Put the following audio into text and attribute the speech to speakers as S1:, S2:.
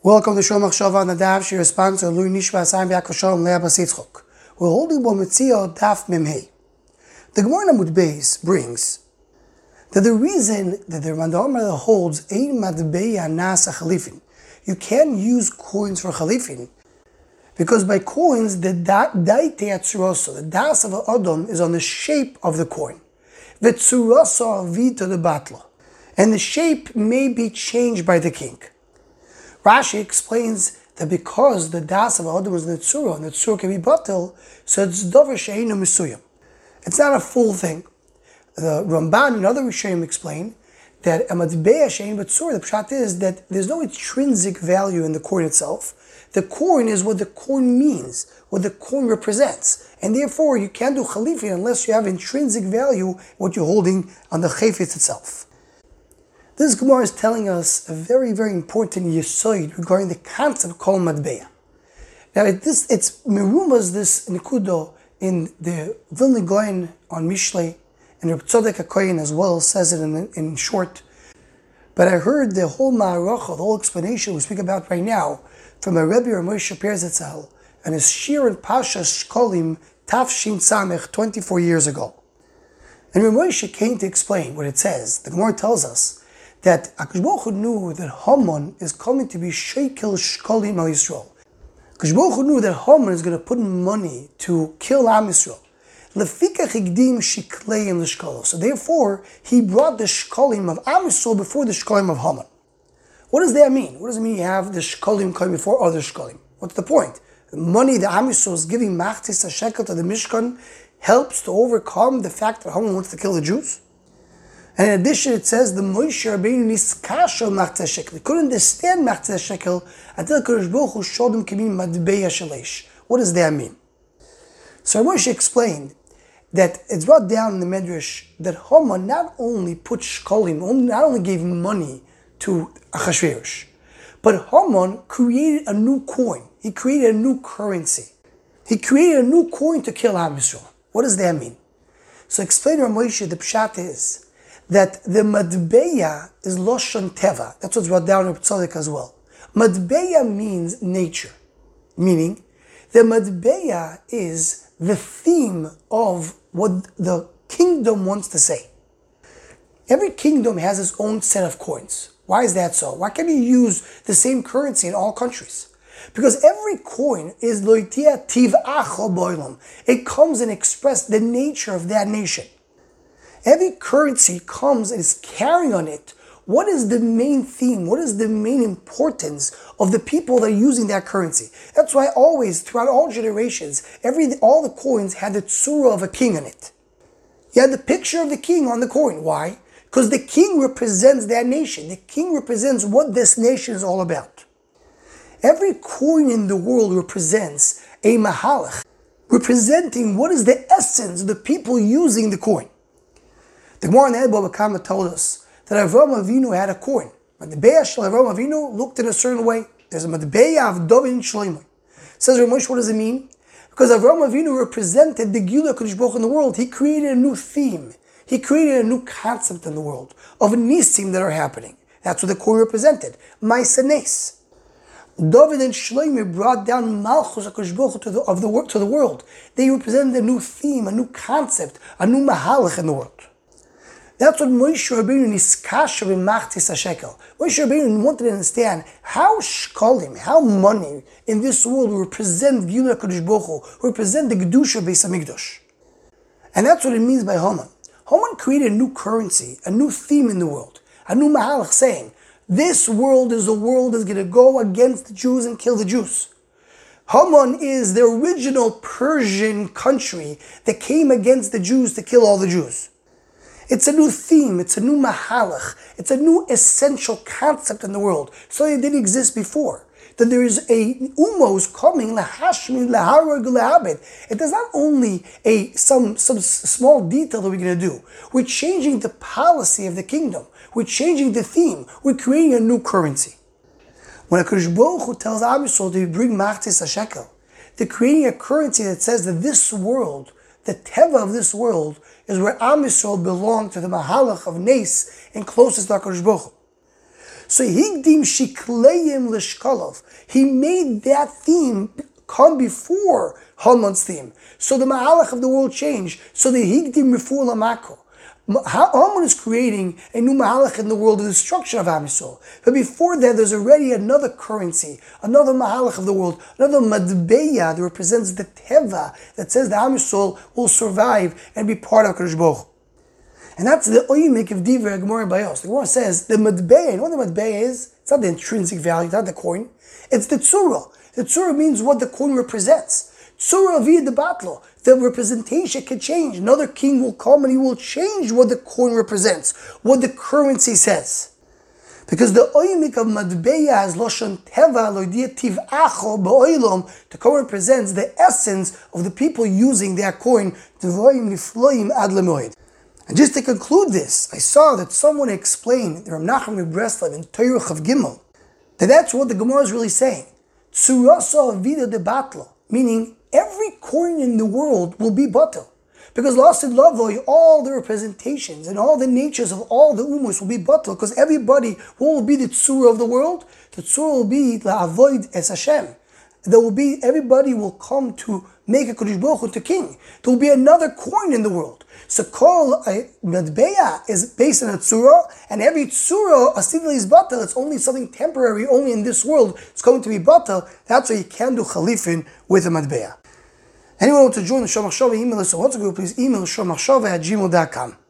S1: Welcome to Shom Machshava on the Daf. She responds to Lui Nishva Sam Yaakov Shalom Leah Bas Yitzchok. We're holding Bo Metzia Daf Memhei. The Gemara Amud Beis brings that the reason that the Rambam holds Ein Matbeya Nasa Chalifin, you can use coins for Chalifin, because by coins the Daite Atzuroso, the Das of Adam is on the shape of the coin. Vetzuroso Vito the Batla, and the shape may be changed by the king. Rashi explains that because the das of Adam is Netzura, and Netzura can be batel, so it's Dover Sheinu Misuyam. It's not a full thing. The Ramban and other Rishonim explain that Amadbeya Shein Betzura, the pshat is that there's no intrinsic value in the coin itself. The coin is what the coin means, what the coin represents. And therefore you can't do Chalifin unless you have intrinsic value, what you're holding on the Chayfetz itself. This Gemara is telling us a very, very important yisoid regarding the concept called Matbeya. Now, it's Merumas, this Nikudo, in the Vilna Gaon on Mishlei, and Reb Tzadok HaKohen as well says it in short. But I heard the whole Ma'aracha, the whole explanation we speak about right now, from a Rebbe Moshe Perzetzal, and his Shir and Pasha Shkolim Tafshin Samech 24 years ago. And Reb Moshe came to explain what it says. The Gemara tells us that HaKadosh Baruch Hu knew that Haman is coming to be shekel shkolim al Yisrael. HaKadosh Baruch Hu knew that Haman is going to put money to kill Am Yisrael. Lefikach higdim shikleim l'shkolos. So therefore, he brought the shkolim of Am Yisrael before the shkolim of Haman. What does that mean? What does it mean you have the shkolim coming before other shkolim? What's the point? The money that Am Yisrael is giving machtis a shekel to the Mishkan helps to overcome the fact that Haman wants to kill the Jews? And in addition, it says the Moshe Rabbeinu niskasho machzeh shekel. He couldn't understand machzeh shekel until Kadosh Baruch Hu showed him k'min matbeya shalish. What does that mean? So Moshe explained that it's brought down in the Medrash that Haman not only put shkolim, not only gave money to Achashverosh, but Haman created a new coin. He created a new currency. He created a new coin to kill Am Yisrael. What does that mean? So explain to Moshe, the pshat is that the Matbeya is Loshon Teva. That's what's brought down in Tzadok as well. Matbeya means nature. Meaning, the Matbeya is the theme of what the kingdom wants to say. Every kingdom has its own set of coins. Why is that so? Why can't you use the same currency in all countries? Because every coin is Loitia Tiv'acho Boilam. It comes and expresses the nature of that nation. Every currency comes and is carrying on it what is the main theme, what is the main importance of the people that are using that currency. That's why always, throughout all generations, all the coins had the tzura of a king on it. You had the picture of the king on the coin. Why? Because the king represents that nation. The king represents what this nation is all about. Every coin in the world represents a mahalach, representing what is the essence of the people using the coin. The Gemara in the Bava Kama told us that Avraham Avinu had a coin. Matbeya shel Avraham Avinu looked in a certain way. There's a Matbeya of David Shlomo. Says Ramosh, what does it mean? Because Avraham Avinu represented the Gila Kadosh Baruch Hu in the world. He created a new theme. He created a new concept in the world of nisim that are happening. That's what the coin represented. Ma'aseh nes. David and Shlomo brought down Malchus HaKadosh Baruch Hu to the world. They represented a new theme, a new concept, a new mahalach in the world. That's what Moshe Rabbeinu niskasha b'machtis hashekel. Moshe Rabbeinu wanted to understand how shkolim, how money in this world represent Gilui HaKadosh Baruch Hu, represent the Kedusha Beis HaMikdash. And that's what it means by Haman. Haman created a new currency, a new theme in the world, a new mahalach saying, this world is a world that's going to go against the Jews and kill the Jews. Haman is the original Persian country that came against the Jews to kill all the Jews. It's a new theme, it's a new mahalach, it's a new essential concept in the world. So it didn't exist before. That there is a umos coming, lahashmi, laharag, lahabed. It is not only some small detail that we're going to do. We're changing the policy of the kingdom. We're changing the theme. We're creating a new currency. When HaKadosh Baruch Hu tells Am Yisrael to bring machtis hashekel, they're creating a currency that says that this world, the teva of this world, is where Am Yisrael belong to the mahalach of Nes and closest to HaKadosh Baruch Hu. So higdim shikleim lishkolov. He made that theme come before Haman's theme. So the Mahalach of the world changed. So the higdim refuah lamako. Haman is creating a new Mahalach in the world, the destruction of Am Yisrael. But before that, there's already another currency, another Mahalach of the world, another Madbeya that represents the Teva, that says that Am Yisrael will survive and be part of Kadosh Baruch Hu. And that's the Oyimik of Divrei Gemara Bayos. The Gemara says the Madbeya, you know what the Madbeya is? It's not the intrinsic value, it's not the coin. It's the Tzura. The Tzura means what the coin represents. Tzura via the batlo. The representation can change. Another king will come and he will change what the coin represents, what the currency says. Because the oyimik of Madbeya has Lashon Teva Loidia Tiv'acho Ba'oilom. The coin represents the essence of the people using their coin. Devorim Nifloim Ad Lemoed. And just to conclude this, I saw that someone explained, the Rav Nachman of Breslov in Torah Chav Gimel, that that's what the Gemara is really saying. Tzurasa Vida de Batlo, meaning every coin in the world will be batel. Because Lasid Lavoy, all the representations and all the natures of all the umos will be batel, because everybody, what will be the tzura of the world? The tzura will be la'avoid es Hashem. There will be, everybody will come to make a Kodesh Baruch Hu to king. There will be another coin in the world. So Kol Madbeya is based on a tzura, and every tzura, asidli is batel, it's only something temporary, only in this world, it's going to be batel. That's why you can do chalifin with a Madbeya. Anyone want to join the Shomachshava email list or WhatsApp group, please email shomachshava@gmail.com.